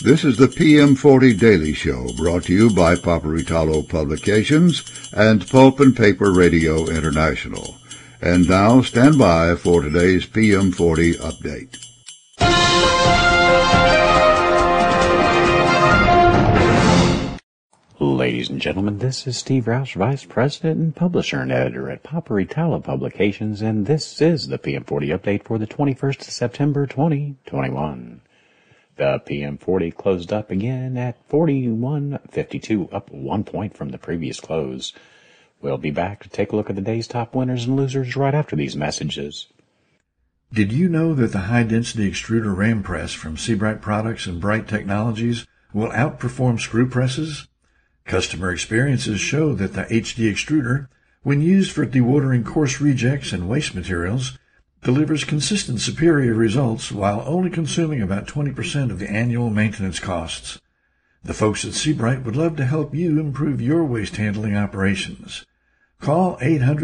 This is the PM40 Daily Show, brought to you by Paperitalo Publications and Pulp and Paper Radio International. And now, stand by for today's PM40 update. Ladies and gentlemen, this is Steve Roush, Vice President and Publisher and Editor at Paperitalo Publications, and this is the PM40 update for the 21st of September 2021. The PM40 closed up again at 41.52, up 1 point from the previous close. We'll be back to take a look at the day's top winners and losers right after these messages. Did you know that the high-density extruder ram press from Seabright Products and Bright Technologies will outperform screw presses? Customer experiences show that the HD extruder, when used for dewatering coarse rejects and waste materials, delivers consistent superior results while only consuming about 20% of the annual maintenance costs. The folks at Seabright would love to help you improve your waste handling operations. Call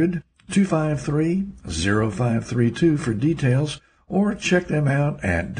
800-253-0532 for details or check them out at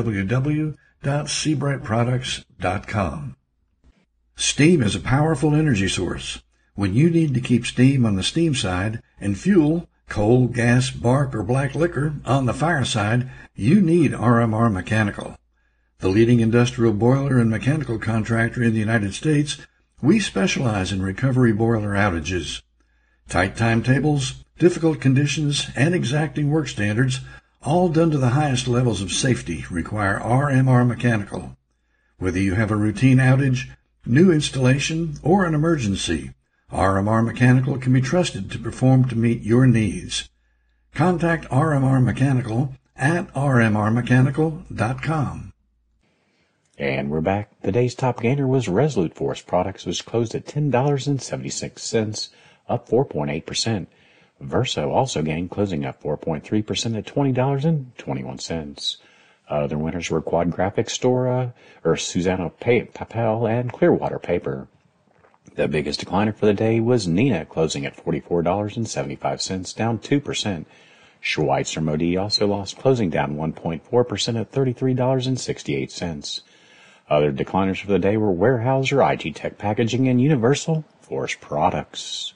www.seabrightproducts.com. Steam is a powerful energy source. When you need to keep steam on the steam side and fuel, coal, gas, bark, or black liquor on the fire side, you need RMR Mechanical. The leading industrial boiler and mechanical contractor in the United States, we specialize in recovery boiler outages. Tight timetables, difficult conditions, and exacting work standards, all done to the highest levels of safety, require RMR Mechanical. Whether you have a routine outage, new installation, or an emergency, RMR Mechanical can be trusted to perform to meet your needs. Contact RMR Mechanical at rmrmechanical.com. And we're back. The day's top gainer was Resolute Force Products, which closed at $10.76, up 4.8%. Verso also gained, closing up 4.3% at $20.21. Other winners were Quad Graphics, Stora, Suzano Papel, and Clearwater Paper. The biggest decliner for the day was Neenah, closing at $44.75, down 2%. Schweitzer Modee also lost, closing down 1.4% at $33.68. Other decliners for the day were Weyerhaeuser, IG Tech Packaging, and Universal Forest Products.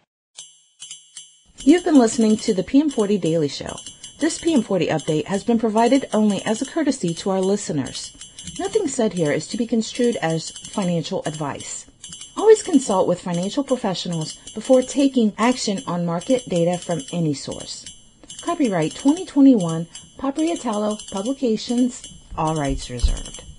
You've been listening to the PM40 Daily Show. This PM40 update has been provided only as a courtesy to our listeners. Nothing said here is to be construed as financial advice. Always consult with financial professionals before taking action on market data from any source. Copyright 2021, Paperitalo Publications, all rights reserved.